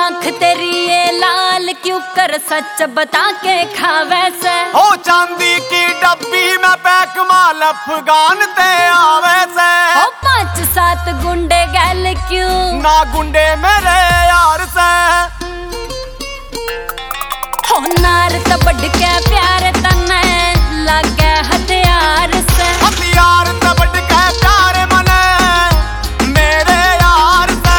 आँख तेरी ये लाल क्यों कर सच बता के खावे से। हो चांदी की डब्बी में पैक माल अफगान ते आवे से। हो 5-7 गुंडे गैल क्यों ना गुंडे मेरे यार से। हो नार तबड़ के प्यार तने लागे हथियार से। हथियार तबड़ के प्यार मने मेरे यार से।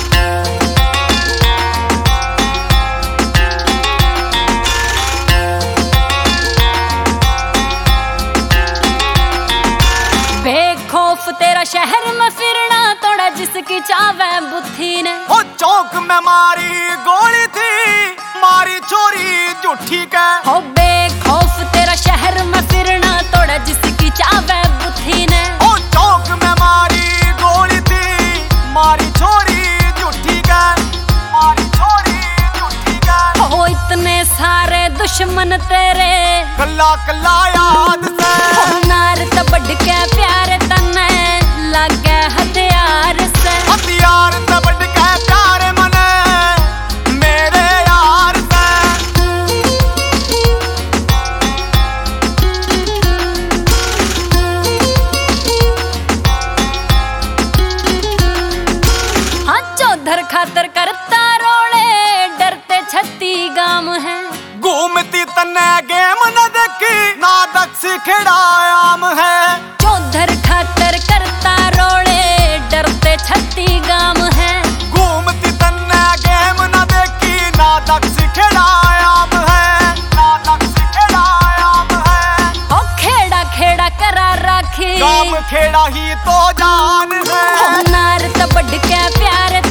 बेखौफ तेरा शहर में फिरना तोड़ा जिसकी चावे बुद्धि ने। हो चौक में मारी गोली थी मारी चोरी झूठी के। हो बेखौफ तेरा शहर में फिरना तोड़ा जिसकी चावे बुद्धि ने। हो चौक में मारी गोली थी मारी चोरी झूठी के। मारी चोरी झूठी के। हो इतने सारे दुश्मन तेरे कल्ला कल्ला याद से। हो नार तबड़ के प्यार तने लागे हथियार से। हथियार तबड़ के प्यार मने मेरे यार से। हाँ चौधर खातर करता रोले डरते 36 गाम है। घूमती तन्ने गेम न देखी ना दक्ष खेड़ा आम है। चौधर खातर करता रोले डरते 36 गाम है। घूमती तन्ने गेम न देखी ना दक्ष खेड़ा आम है। ना दक्ष खेड़ा आम है। ओ खेड़ा खेड़ा करा राखी गाम खेड़ा ही तो जान है। हो नार तबड़ के प्यार